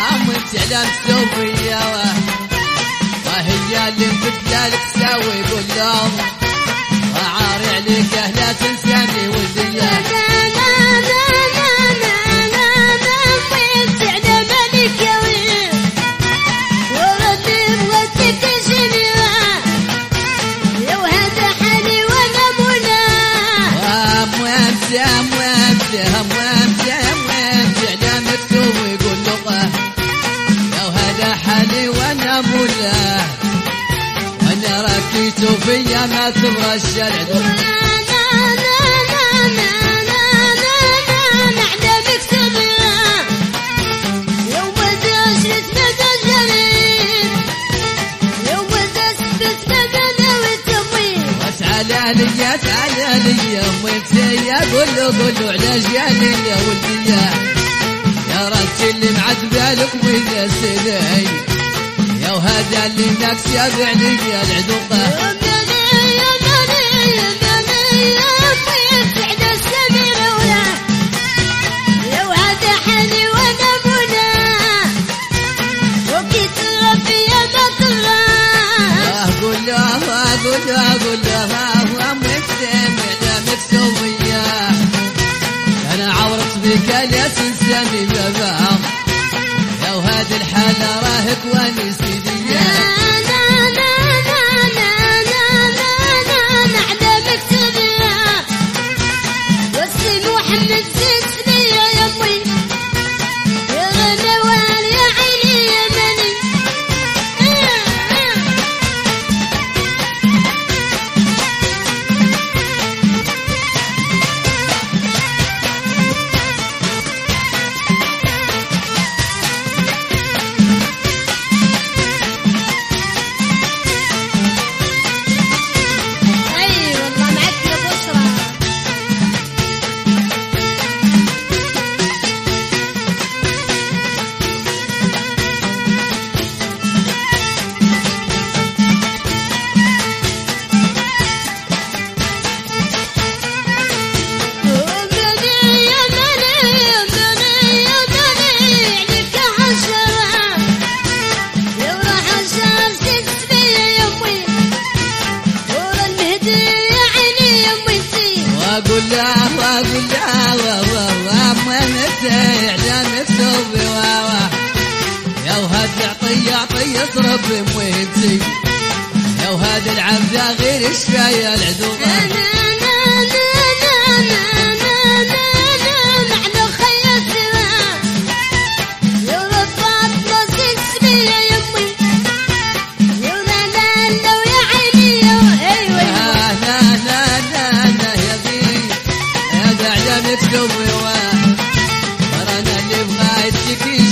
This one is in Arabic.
تعلم تسوي وهي اللي بدلك تسوي قول لهم وعاري عليك لا تنساني ولدي وانا ركيت فيا ما تبغى الشرع نعلمك سبيا يوم دشت مدى الجريد يوم دست مدى والتمويل واسعى لي امي قول له على جالي يا ولدي يا راسي اللي معذبالك ويا سيدي يا وهذا اللي ناكس يابعني يا العدوقة يا بني يا بني يا بني يا طيب بعد السمير ولا يا وهذا حالي وانا بنا وكيت ربي يا بطلة قول له مدامك سوية انا عورت بك يا سنساني بابا يا وهذه الحالة راهك واني سيدي نعلمك سبيا والسي محمد زيد بيا يا امي يا غنوان يا عيني يا مني واقول له تعلم تسوي يا وهاد يعطي يضرب بمويبتي يا وهاد العبد غير شفايا العدوة تسوي وانا اللي بغايتك